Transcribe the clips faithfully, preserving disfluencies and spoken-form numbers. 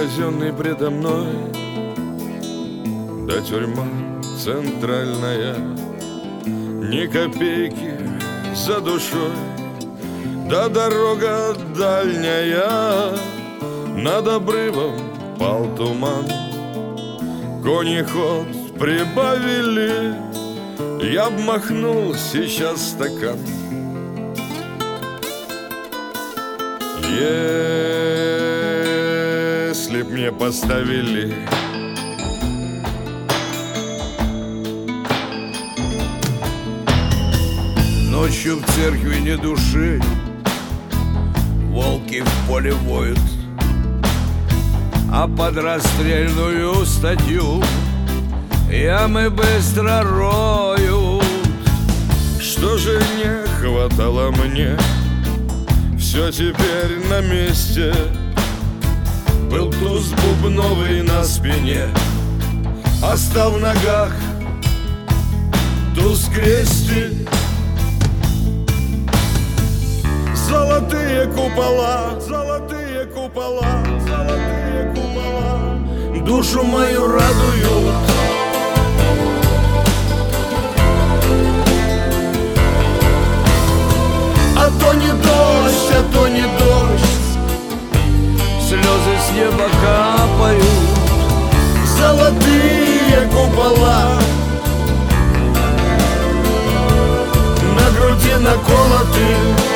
казенный предо мной, да тюрьма центральная, ни копейки за душой, да дорога дальняя. Над обрывом пал туман, кони ход прибавили, я б махнул сейчас стакан. Если б мне поставили ночью в церкви ни души, волки в поле воют, а под расстрельную статью ямы быстро роют. Что же не хватало мне, все теперь на месте. Был туз бубновый на спине, а стал в ногах туз крести. Золотые купола, золотые купола, золотые купола душу мою радуют. А то не дождь, а то не дождь, слезы с неба капают. Золотые купола на груди наколоты,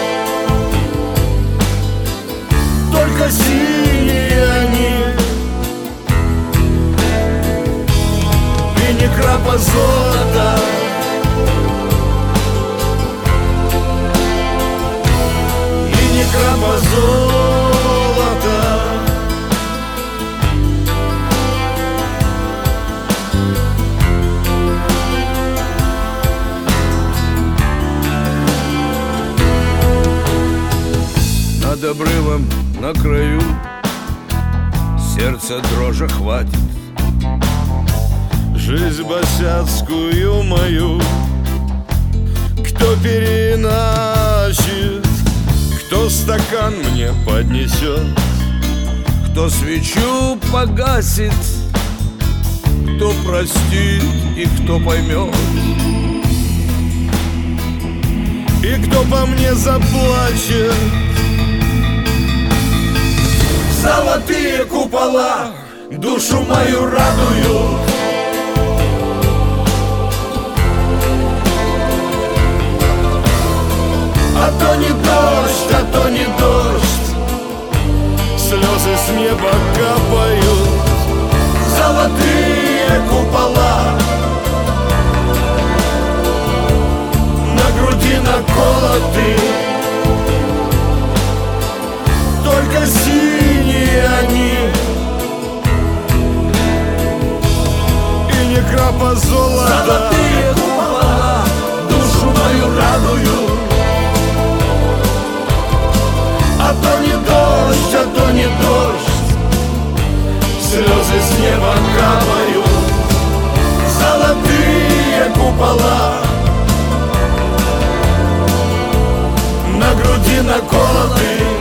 только синие они, и ни крапа золота. И ни крапа золота. Над обрывом на краю сердце дрожи хватит. Жизнь босяцкую мою кто переначит, кто стакан мне поднесет, кто свечу погасит, кто простит и кто поймет, и кто по мне заплачет. Золотые купола душу мою радуют. А то не дождь, а то не дождь, слезы с неба капают. Золотые купола на груди наколоты, только синие они, и ни крапа золота. Золотые купола душу мою радуют. А то не дождь, а то не дождь, слезы с неба капают. Золотые купола на груди наколоты,